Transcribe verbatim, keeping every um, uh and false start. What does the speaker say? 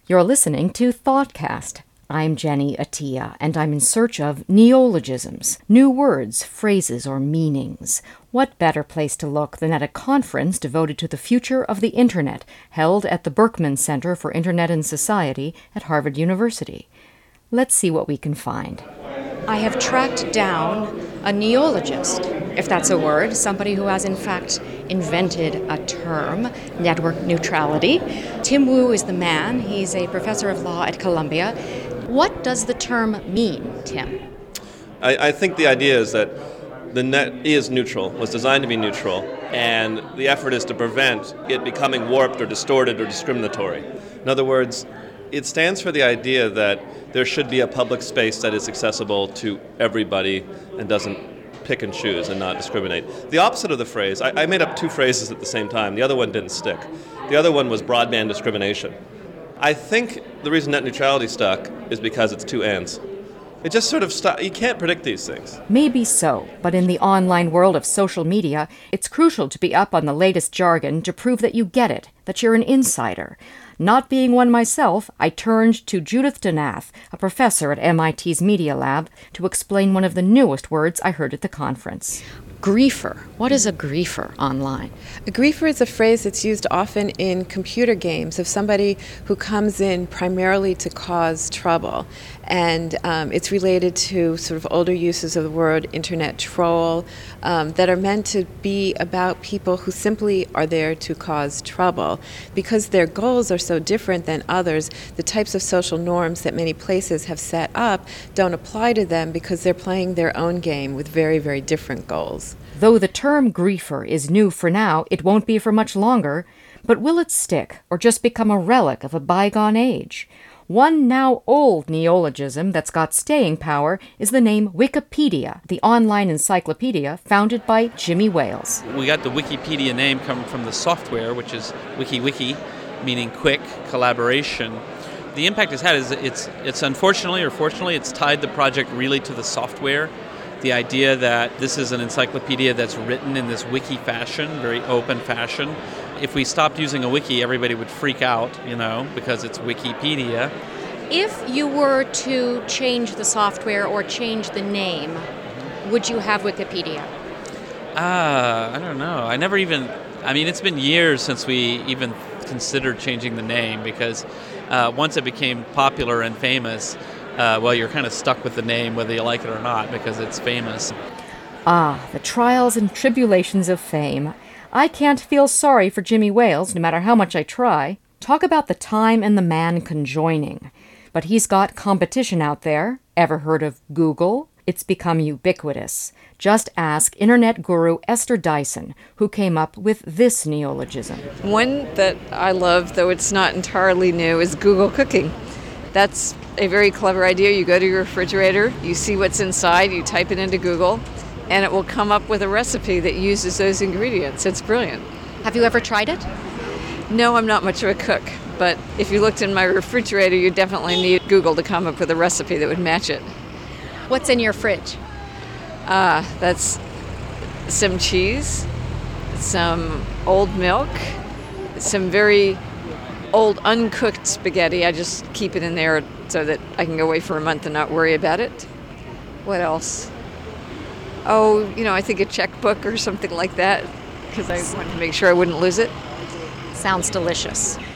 You're listening to ThoughtCast. I'm Jenny Attia, and I'm in search of neologisms, new words, phrases, or meanings. What better place to look than at a conference devoted to the future of the Internet, held at the Berkman Center for Internet and Society at Harvard University. Let's see what we can find. I have tracked down a neologist, if that's a word, somebody who has in fact invented a term, network neutrality. Tim Wu is the man. He's a professor of law at Columbia. What does the term mean, Tim? I, I think the idea is that the net is neutral, was designed to be neutral, and the effort is to prevent it becoming warped or distorted or discriminatory. In other words, it stands for the idea that there should be a public space that is accessible to everybody and doesn't pick and choose and not discriminate. The opposite of the phrase, I, I made up two phrases at the same time. The other one didn't stick. The other one was broadband discrimination. I think the reason net neutrality stuck is because it's two ends. It just sort of stuck. You can't predict these things. Maybe so, but in the online world of social media, it's crucial to be up on the latest jargon to prove that you get it, that you're an insider. Not being one myself, I turned to Judith Donath, a professor at M I T's Media Lab, to explain one of the newest words I heard at the conference. Griefer. What is a griefer online? A griefer is a phrase that's used often in computer games of somebody who comes in primarily to cause trouble. And um, it's related to sort of older uses of the word internet troll um, that are meant to be about people who simply are there to cause trouble. Because their goals are so different than others, the types of social norms that many places have set up don't apply to them because they're playing their own game with very, very different goals. Though the term griefer is new for now, it won't be for much longer. But will it stick, or just become a relic of a bygone age? One now old neologism that's got staying power is the name Wikipedia, the online encyclopedia founded by Jimmy Wales. We got the Wikipedia name coming from the software, which is WikiWiki, meaning quick collaboration. The impact it's had is it's it's unfortunately or fortunately it's tied the project really to the software. The idea that this is an encyclopedia that's written in this wiki fashion, very open fashion. If we stopped using a wiki, everybody would freak out, you know, because it's Wikipedia. If you were to change the software or change the name, would you have Wikipedia? Ah, uh, I don't know. I never even, I mean, it's been years since we even considered changing the name because uh, once it became popular and famous, Uh, well, you're kind of stuck with the name whether you like it or not because it's famous. Ah, the trials and tribulations of fame. I can't feel sorry for Jimmy Wales, no matter how much I try. Talk about the time and the man conjoining. But he's got competition out there. Ever heard of Google? It's become ubiquitous. Just ask Internet guru Esther Dyson, who came up with this neologism. One that I love, though it's not entirely new, is Google Cooking. That's a very clever idea. You go to your refrigerator, you see what's inside, you type it into Google, and it will come up with a recipe that uses those ingredients. It's brilliant. Have you ever tried it? No, I'm not much of a cook, but if you looked in my refrigerator, you definitely need Google to come up with a recipe that would match it. What's in your fridge? Uh, that's some cheese, some old milk, some very old uncooked spaghetti. I just keep it in there so that I can go away for a month and not worry about it. What else? Oh, you know, I think a checkbook or something like that because I wanted to make sure I wouldn't lose it. Sounds delicious.